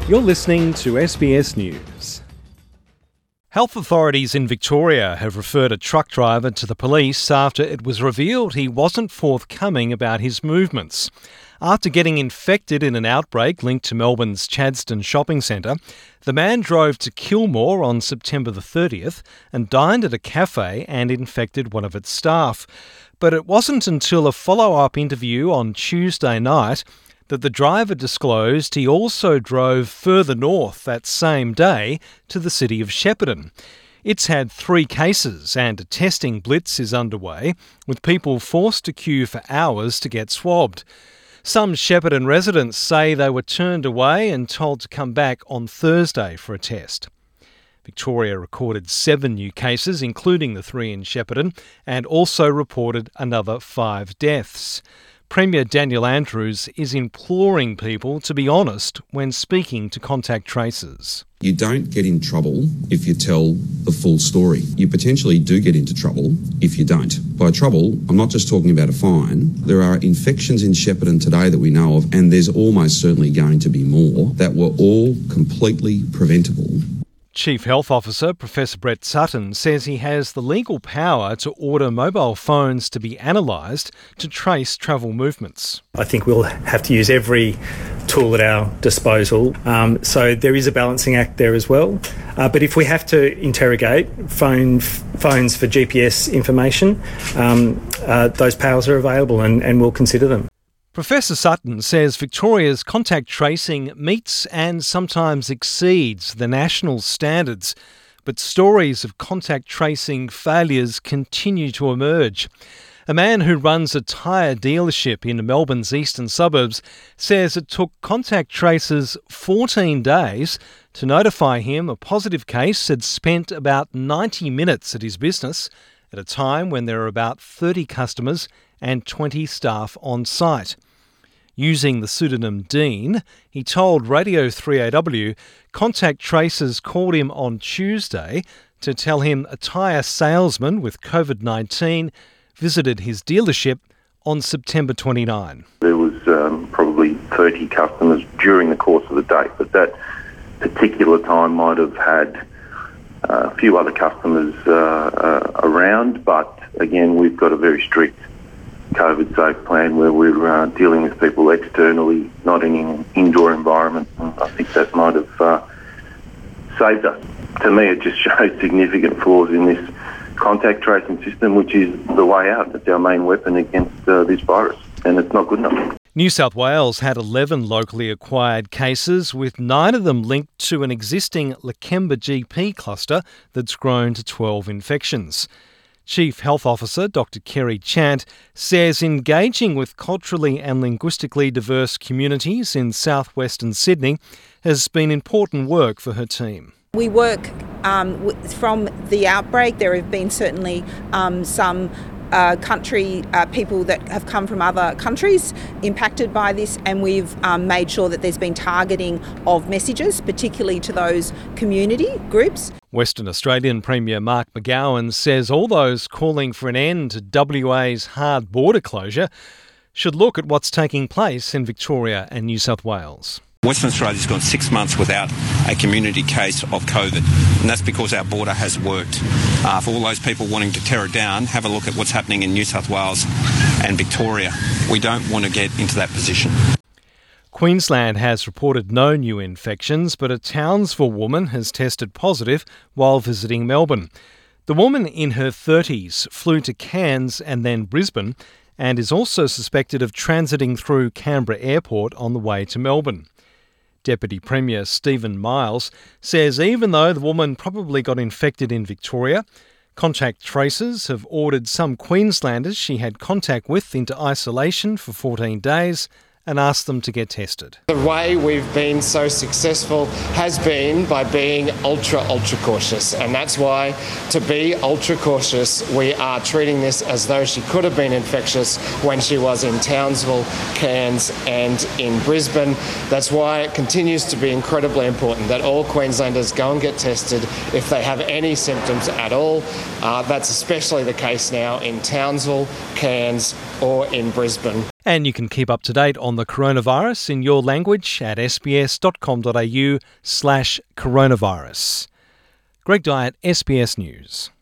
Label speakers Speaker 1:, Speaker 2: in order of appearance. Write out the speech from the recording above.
Speaker 1: You're listening to SBS News. Health authorities in Victoria have referred a truck driver to the police after it was revealed he wasn't forthcoming about his movements. After getting infected in an outbreak linked to Melbourne's Chadstone shopping centre, the man drove to Kilmore on September the 30th and dined at a cafe and infected one of its staff. But it wasn't until a follow-up interview on Tuesday night that the driver disclosed he also drove further north that same day to the city of Shepparton. It's had 3 cases and a testing blitz is underway, with people forced to queue for hours to get swabbed. Some Shepparton residents say they were turned away and told to come back on Thursday for a test. Victoria recorded 7 new cases, including the 3 in Shepparton, and also reported another 5 deaths. Premier Daniel Andrews is imploring people to be honest when speaking to contact tracers.
Speaker 2: You don't get in trouble if you tell the full story. You potentially do get into trouble if you don't. By trouble, I'm not just talking about a fine. There are infections in Shepparton today that we know of, and there's almost certainly going to be more, that were all completely preventable.
Speaker 1: Chief Health Officer Professor Brett Sutton says he has the legal power to order mobile phones to be analysed to trace travel movements.
Speaker 3: I think we'll have to use every tool at our disposal. So there is a balancing act there as well. But if we have to interrogate phones for GPS information, those powers are available and we'll consider them.
Speaker 1: Professor Sutton says Victoria's contact tracing meets and sometimes exceeds the national standards, but stories of contact tracing failures continue to emerge. A man who runs a tyre dealership in Melbourne's eastern suburbs says it took contact tracers 14 days to notify him a positive case had spent about 90 minutes at his business at a time when there are about 30 customers and 20 staff on site. Using the pseudonym Dean, he told Radio 3AW contact tracers called him on Tuesday to tell him a tyre salesman with COVID-19 visited his dealership on September 29.
Speaker 4: There was probably 30 customers during the course of the day, but that particular time might have had a few other customers around, but again, we've got a very strict COVID safe plan where we're dealing with people externally, not in an indoor environment. And I think that might have saved us. To me, it just shows significant flaws in this contact tracing system, which is the way out. It's our main weapon against this virus, and it's not good enough.
Speaker 1: New South Wales had 11 locally acquired cases, with 9 of them linked to an existing Lakemba GP cluster that's grown to 12 infections. Chief Health Officer Dr Kerry Chant says engaging with culturally and linguistically diverse communities in southwestern Sydney has been important work for her team.
Speaker 5: We work from the outbreak. There have been certainly some country people that have come from other countries impacted by this, and we've made sure that there's been targeting of messages, particularly to those community groups.
Speaker 1: Western Australian Premier Mark McGowan says all those calling for an end to WA's hard border closure should look at what's taking place in Victoria and New South Wales.
Speaker 6: Western Australia's gone 6 months without a community case of COVID, and that's because our border has worked. For all those people wanting to tear it down, have a look at what's happening in New South Wales and Victoria. We don't want to get into that position.
Speaker 1: Queensland has reported no new infections, but a Townsville woman has tested positive while visiting Melbourne. The woman in her 30s flew to Cairns and then Brisbane and is also suspected of transiting through Canberra Airport on the way to Melbourne. Deputy Premier Stephen Miles says even though the woman probably got infected in Victoria, contact tracers have ordered some Queenslanders she had contact with into isolation for 14 days and asked them to get tested.
Speaker 7: The way we've been so successful has been by being ultra cautious, and that's why, to be ultra cautious, we are treating this as though she could have been infectious when she was in Townsville, Cairns and in Brisbane. That's why it continues to be incredibly important that all Queenslanders go and get tested if they have any symptoms at all. That's especially the case now in Townsville, Cairns or in Brisbane.
Speaker 1: And you can keep up to date on the coronavirus in your language at sbs.com.au/coronavirus. Greg Dyett, SBS News.